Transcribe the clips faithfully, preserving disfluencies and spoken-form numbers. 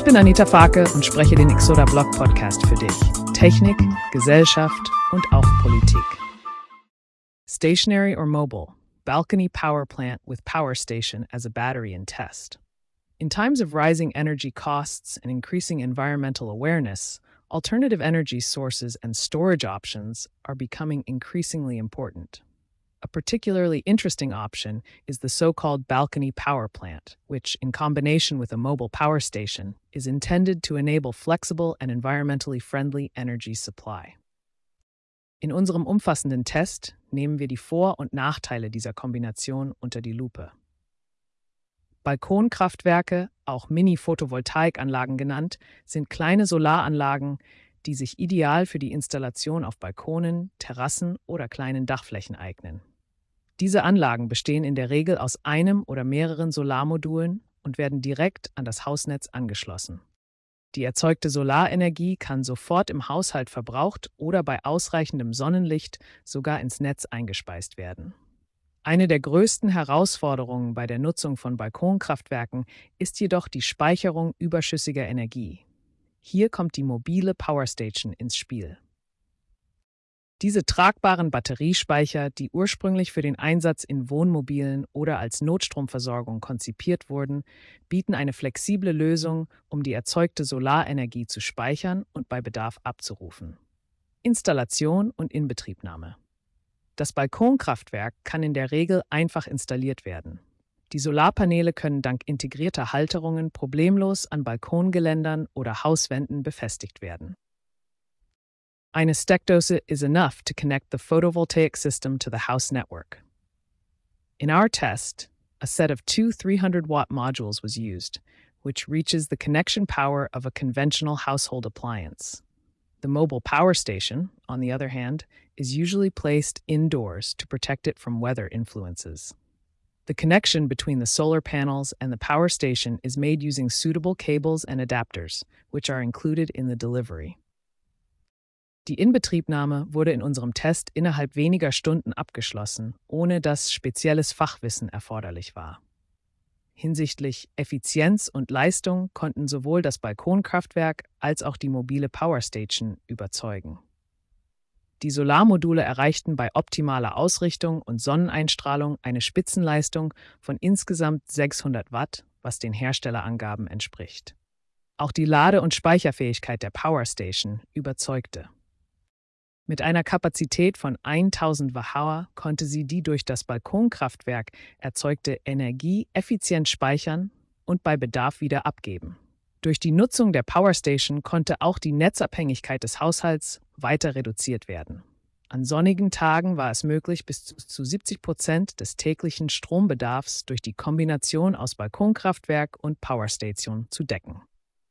bin Anita Farke und spreche den Exoda Blog Podcast für dich. Technik, Gesellschaft und auch Politik. Stationary or mobile, balcony power plant with power station as a battery in test. In times of rising energy costs and increasing environmental awareness, alternative energy sources and storage options are becoming increasingly important. A particularly interesting option is the so-called balcony power plant, which, in combination with a mobile power station, is intended to enable flexible and environmentally friendly energy supply. In unserem umfassenden Test nehmen wir die Vor- und Nachteile dieser Kombination unter die Lupe. Balkonkraftwerke, auch Mini-Photovoltaikanlagen genannt, sind kleine Solaranlagen, die sich ideal für die Installation auf Balkonen, Terrassen oder kleinen Dachflächen eignen. Diese Anlagen bestehen in der Regel aus einem oder mehreren Solarmodulen und werden direkt an das Hausnetz angeschlossen. Die erzeugte Solarenergie kann sofort im Haushalt verbraucht oder bei ausreichendem Sonnenlicht sogar ins Netz eingespeist werden. Eine der größten Herausforderungen bei der Nutzung von Balkonkraftwerken ist jedoch die Speicherung überschüssiger Energie. Hier kommt die mobile Powerstation ins Spiel. Diese tragbaren Batteriespeicher, die ursprünglich für den Einsatz in Wohnmobilen oder als Notstromversorgung konzipiert wurden, bieten eine flexible Lösung, um die erzeugte Solarenergie zu speichern und bei Bedarf abzurufen. Installation und Inbetriebnahme. Das Balkonkraftwerk kann in der Regel einfach installiert werden. Die Solarpaneele können dank integrierter Halterungen problemlos an Balkongeländern oder Hauswänden befestigt werden. Eine Steckdose is enough to connect the photovoltaic system to the house network. In our test, a set of two three hundred watt modules was used, which reaches the connection power of a conventional household appliance. The mobile power station, on the other hand, is usually placed indoors to protect it from weather influences. The connection between the solar panels and the power station is made using suitable cables and adapters, which are included in the delivery. Die Inbetriebnahme wurde in unserem Test innerhalb weniger Stunden abgeschlossen, ohne dass spezielles Fachwissen erforderlich war. Hinsichtlich Effizienz und Leistung konnten sowohl das Balkonkraftwerk als auch die mobile Powerstation überzeugen. Die Solarmodule erreichten bei optimaler Ausrichtung und Sonneneinstrahlung eine Spitzenleistung von insgesamt sechshundert Watt, was den Herstellerangaben entspricht. Auch die Lade- und Speicherfähigkeit der Powerstation überzeugte. Mit einer Kapazität von tausend Watt konnte sie die durch das Balkonkraftwerk erzeugte Energie effizient speichern und bei Bedarf wieder abgeben. Durch die Nutzung der Powerstation konnte auch die Netzabhängigkeit des Haushalts weiter reduziert werden. An sonnigen Tagen war es möglich, bis zu siebzig Prozent des täglichen Strombedarfs durch die Kombination aus Balkonkraftwerk und Powerstation zu decken.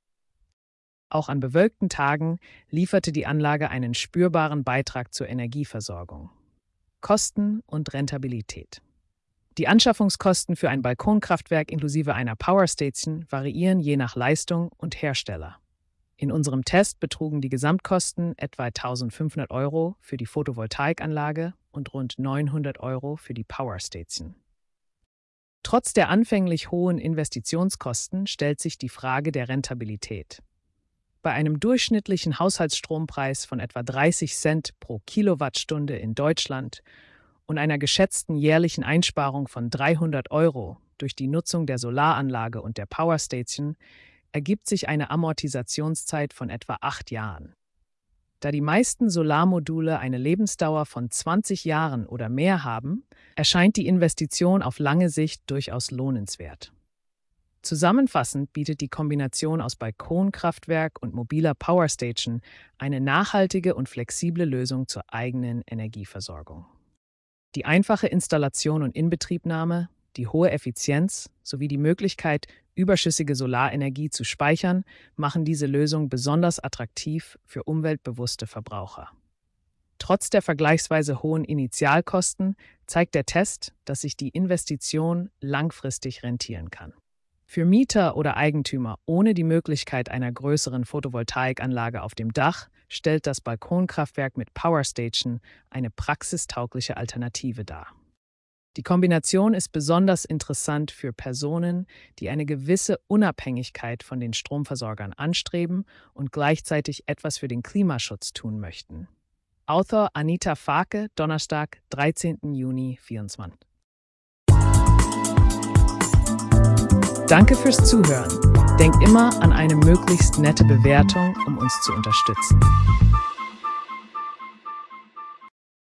Auch an bewölkten Tagen lieferte die Anlage einen spürbaren Beitrag zur Energieversorgung. Kosten und Rentabilität. Die Anschaffungskosten für ein Balkonkraftwerk inklusive einer Powerstation variieren je nach Leistung und Hersteller. In unserem Test betrugen die Gesamtkosten etwa eintausendfünfhundert Euro für die Photovoltaikanlage und rund neunhundert Euro für die Powerstation. Trotz der anfänglich hohen Investitionskosten stellt sich die Frage der Rentabilität. Bei einem durchschnittlichen Haushaltsstrompreis von etwa dreißig Cent pro Kilowattstunde in Deutschland und einer geschätzten jährlichen Einsparung von dreihundert Euro durch die Nutzung der Solaranlage und der Powerstation ergibt sich eine Amortisationszeit von etwa acht Jahren. Da die meisten Solarmodule eine Lebensdauer von zwanzig Jahren oder mehr haben, erscheint die Investition auf lange Sicht durchaus lohnenswert. Zusammenfassend bietet die Kombination aus Balkonkraftwerk und mobiler Powerstation eine nachhaltige und flexible Lösung zur eigenen Energieversorgung. Die einfache Installation und Inbetriebnahme, die hohe Effizienz sowie die Möglichkeit, überschüssige Solarenergie zu speichern, machen diese Lösung besonders attraktiv für umweltbewusste Verbraucher. Trotz der vergleichsweise hohen Initialkosten zeigt der Test, dass sich die Investition langfristig rentieren kann. Für Mieter oder Eigentümer ohne die Möglichkeit einer größeren Photovoltaikanlage auf dem Dach stellt das Balkonkraftwerk mit Powerstation eine praxistaugliche Alternative dar. Die Kombination ist besonders interessant für Personen, die eine gewisse Unabhängigkeit von den Stromversorgern anstreben und gleichzeitig etwas für den Klimaschutz tun möchten. Autor Anita Farke, Donnerstag, dreizehnten Juni vierundzwanzig. Danke fürs Zuhören. Denk immer an eine möglichst nette Bewertung, um uns zu unterstützen.